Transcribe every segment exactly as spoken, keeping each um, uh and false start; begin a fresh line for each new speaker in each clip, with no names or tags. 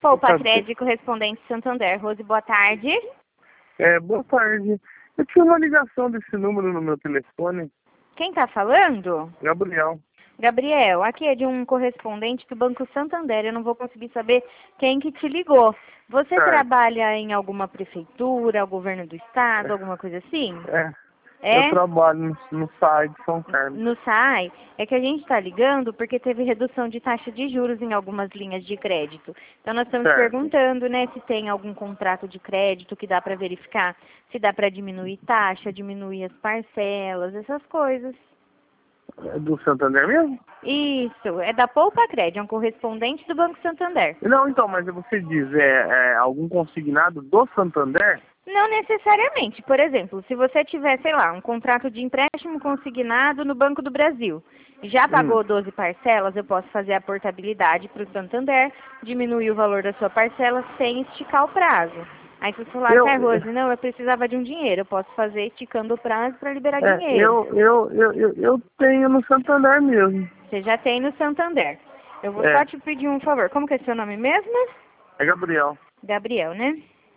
Poupa Crédito correspondente Santander. Rose, boa tarde.
É, boa tarde. Eu tinha uma ligação desse número no meu telefone.
Quem tá falando?
Gabriel.
Gabriel, aqui é de um correspondente do Banco Santander. Eu não vou conseguir saber quem que te ligou. Você
Certo.
trabalha em alguma prefeitura, governo do estado,
É.
alguma coisa assim?
É.
É?
Eu trabalho no, no site de São Carlos.
No S A I, é que a gente está ligando porque teve redução de taxa de juros em algumas linhas de crédito. Então nós estamos
Certo.
perguntando, né, se tem algum contrato de crédito que dá para verificar, se dá para diminuir taxa, diminuir as parcelas, essas coisas.
É do Santander mesmo?
Isso, é da Poupa Crédito, é um correspondente do Banco Santander.
Não, então, mas você diz, é, é algum consignado do Santander?
Não necessariamente. Por exemplo, se você tiver, sei lá, um contrato de empréstimo consignado no Banco do Brasil, já pagou
Hum.
doze parcelas, eu posso fazer a portabilidade para o Santander, diminuir o valor da sua parcela sem esticar o prazo. Aí se você falar,
Eu,
ah, Rose, não, eu precisava de um dinheiro, eu posso fazer esticando o prazo para liberar
é,
dinheiro.
eu, eu, eu, eu, eu tenho no Santander mesmo.
Você já tem no Santander. Eu vou
É.
só te pedir um favor. Como que é seu nome mesmo?
É Gabriel.
Gabriel, né?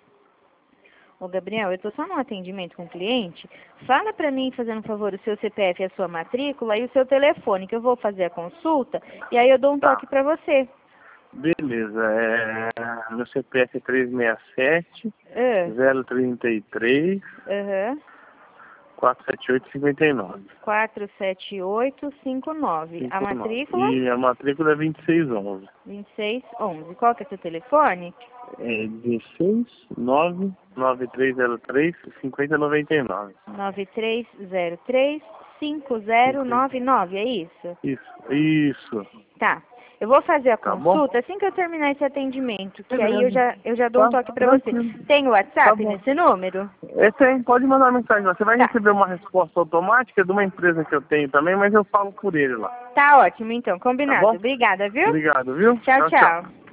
Ô, Gabriel, eu tô só num atendimento com o cliente. Fala pra mim, fazendo um favor, o seu C P F e a sua matrícula e o seu telefone, que eu vou fazer a consulta e aí eu dou um
Tá.
toque pra você.
Beleza. É, meu C P F é trezentos e sessenta e sete,
Ah,
zero trinta e três,
Aham.
quatrocentos e setenta e oito, cinquenta e nove.
quatro sete oito cinco nove. A
cinquenta e nove.
matrícula?
E a matrícula é vinte e seis onze.
vinte e seis onze. Qual que é o seu telefone?
É dezesseis, nove, nove três zero três, cinquenta noventa e nove.
nove três zero três cinco zero nove nove, é isso?
Isso, isso.
Tá. Eu vou fazer a
Tá bom?
consulta assim que eu terminar esse atendimento, que aí eu
Beleza.
já, eu já dou um
Tá,
toque pra você.
tranquilo.
Tem o
Tá
WhatsApp
bom.
nesse número?
É, tem, pode mandar mensagem lá. Você vai
Tá.
receber uma resposta automática de uma empresa que eu tenho também, mas eu falo por ele lá.
Tá ótimo, então.
Tá
Combinado.
bom?
Obrigada, viu?
Obrigado, viu?
Tchau, tchau.